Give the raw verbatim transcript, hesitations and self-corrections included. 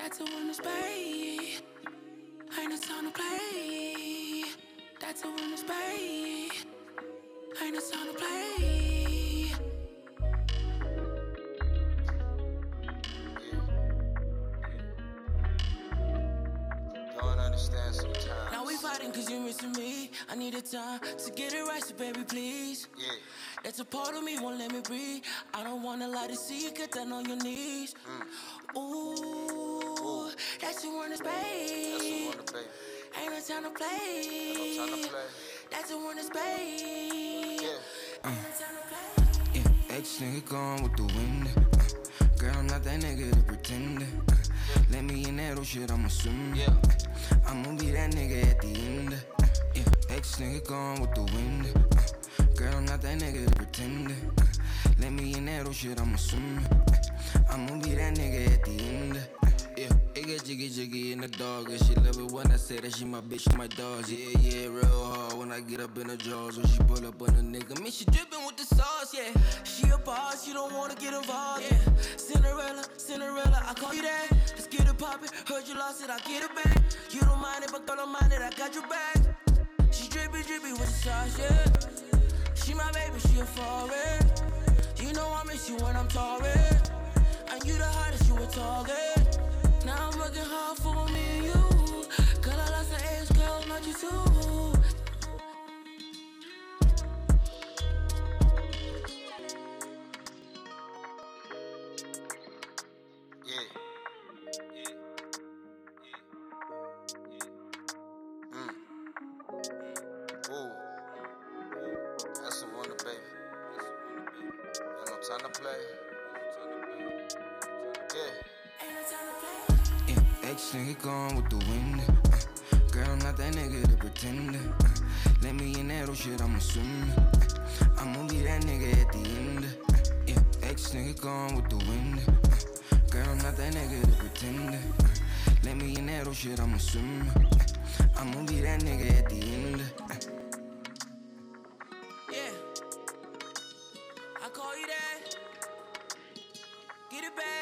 That's a winner spade. Ain't no time to play. That's a winner spade. Ain't no time to play. Don't understand sometimes. Now we fighting cause you're missing me. I need a time to get it right, so baby, please. Yeah. That's a part of me, won't let me breathe. I don't wanna lie to see you get down on your knees. Mm. Ooh, Ooh. that's a winner That's a spade. wonder, baby. Ain't no time to play. Ain't no time to play. That's a winner spade. Yeah. Ain't no time to play. Yeah, ex nigga gone with the wind. Uh, girl, I'm not that nigga to pretend. Uh, let me in that old shit, I'ma swim. Yeah. Uh, I'ma be that nigga at the end. Uh, yeah, ex nigga gone with the wind. Uh, girl, I'm not that nigga to pretend. Uh, let me in that old shit, I'ma swim. Uh, I'ma be that nigga at the end. Uh, yeah, it get jiggy jiggy in the dog, and she love it when I say that she my bitch, she my dogs. Yeah, yeah, real hard when I get up in the jaws. When she pull up on a nigga, man, she drippin' with the sauce, yeah. She a boss, you don't wanna get involved, yeah. Cinderella, Cinderella, I call you that. Let's get it poppin', heard you lost it, I get it back. You don't mind it, but girl, don't mind it, I got your back. She drippy, drippy with the sauce, yeah. She my baby, she a foreign. You know I miss you when I'm touring. And you the hottest, you a target. Now I'm working hard for me and you. Girl, I lost an ex-girl, not you too. Yeah. Mm. Ooh. That's a wonder, baby. Ain't no time to play. Yeah. Ain't no time to play. Yeah, ex nigga gone with the wind. Uh, girl, I'm not that nigga to pretend. Uh, let me in that old shit, I'ma swim. Uh, I'ma be that nigga at the end. Uh, yeah, ex nigga gone with the wind. Uh, girl, I'm not that nigga to pretend. Uh, let me in that old shit, I'ma swim. Uh, I'ma be that nigga at the end. Uh, Yeah. I call you that. Get it back.